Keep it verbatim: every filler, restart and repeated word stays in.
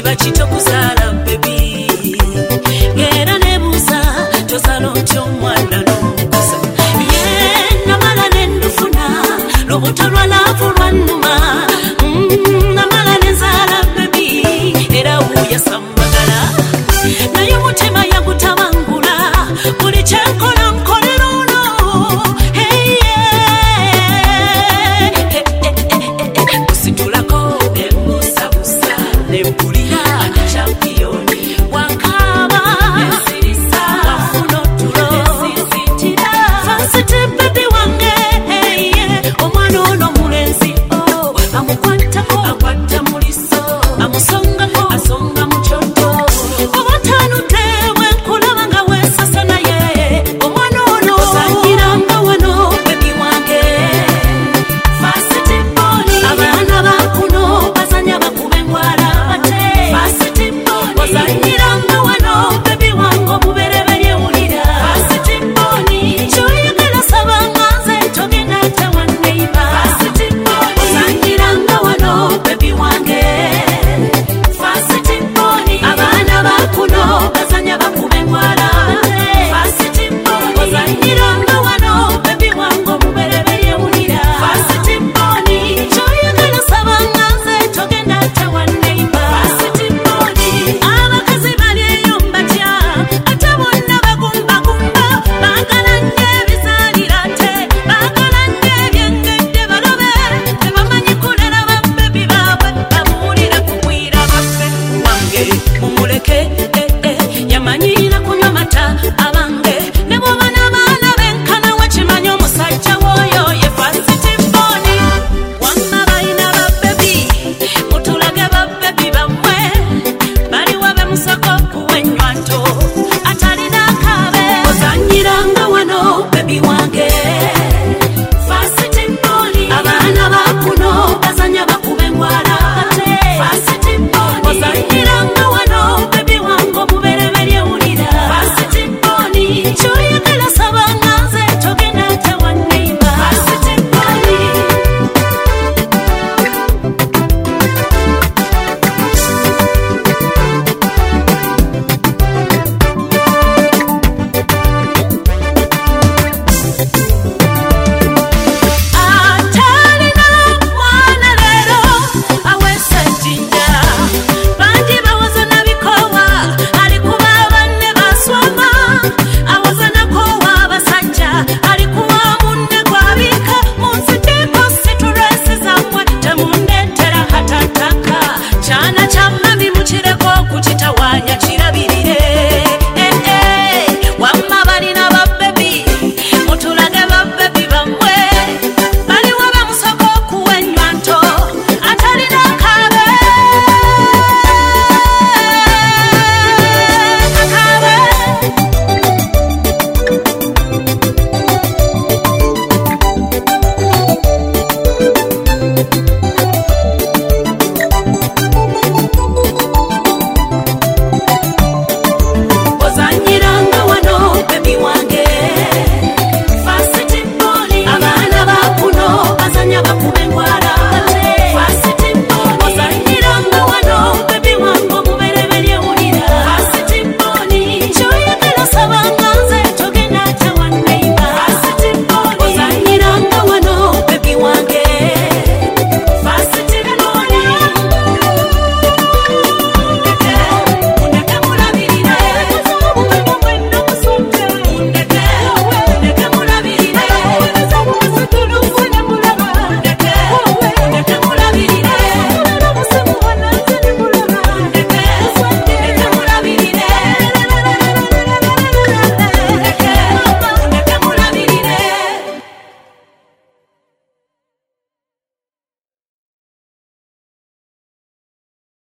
kiba kitokuzaala bebi era nebuuza tozaala otyo omwana n'omukuza ye namala nendufuna lubuto lwa laavu lwannuma namala nenzaala bebi era wuuya sammagala naye omutima yagutabangula buli kyenkola nkolera ono kusitulako nemusabusa nempulira champiyoni wankaba ensirisa wafuna otulo ensisitira fansite bebi wange omwana ono mulenzi amukwatako akwata muliso amuso